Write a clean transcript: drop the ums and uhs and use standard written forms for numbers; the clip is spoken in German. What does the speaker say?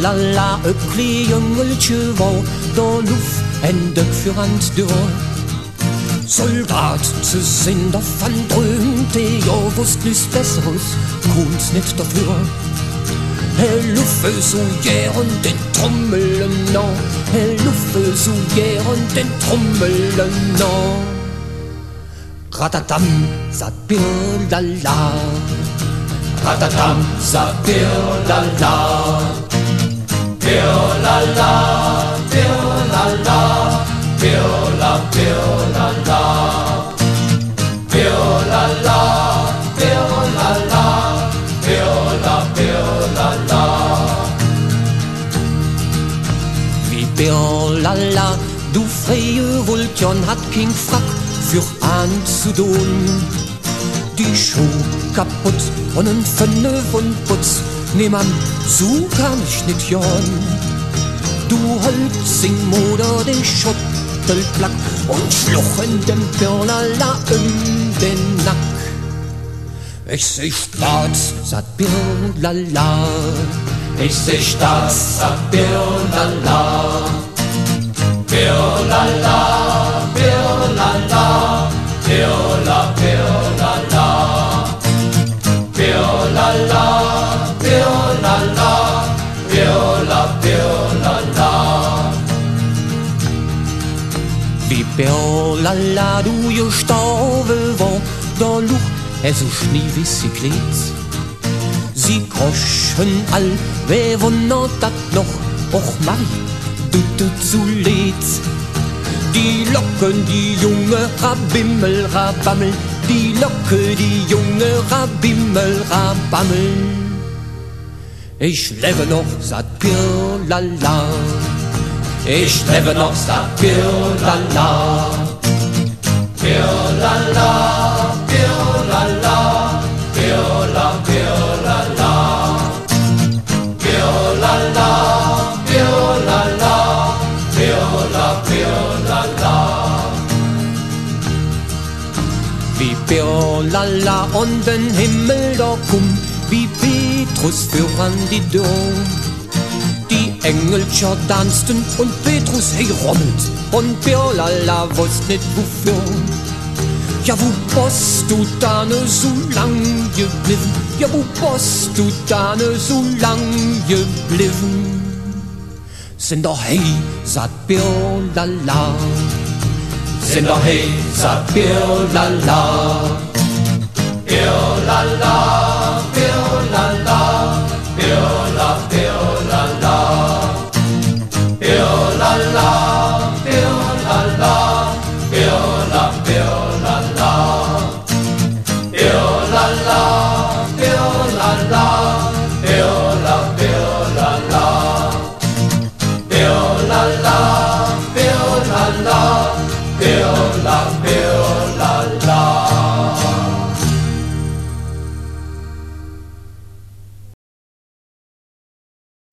la la, een klein jongeltje wou daar loef en duk voor aan het deur. Soldat zu sein, davon träumte, ja, wusst nichts Besseres, konnt's nicht dafür. Luffe so gern den Trommelen nach, Luffe so gern den Trommelen nach. Ratatam, sabirlala, ratatam, sabirlala, birlala, birlala, birla, birlala, birlala, birlala, birla, birlala. Wie birlala, du freie Vulkan hat kein Frack für anzudun. Die Schuh kaputt und ein Pfenne von Putz, nee Mann, so kann ich nicht jahren. Du Holzing oder den Schottelplack und schluchen dem Birlala den Nack. Ich seh Staats, sagt Birlala, ich seh Staats, sagt Birlala, Birlala, Birlala, Birla, Birlala, Birlala, Birlala, Birla, Birlala. Wie Birlala du gestorben war, da luch so schnie wie sie klebt. Sie kroschen all, wer wundert dat noch, och Marie, du zu lädt. Die Locke, die junge Rabimmel, Rabammel, die Locke, die junge Rabimmel, Rabammel. Ich lebe noch, sagt Birlala, ich lebe noch, sagt Birlala, Birlala, Birlala, Birla, Birlala, Birlala, Birlala, Birla, Birlala. Wie Birlala und den Himmel da kommt, wie Petrus für an die Tür. Die Engelscher tanzten und Petrus herommelt und Birlala wusste nicht wofür. Ja, wo bist du da ne so lang geblieben? Ja, wo bist du da ne so lang geblieben? Sind doch hey, sagt Birlala. Sind doch hey, sagt Birlala. Birlala, Birlala, Birla, Birlala. Birlala, Birlala, Birla, Birlala. Birlala, Birlala, Birla, Birlala. Birlala, Birlala, Birla,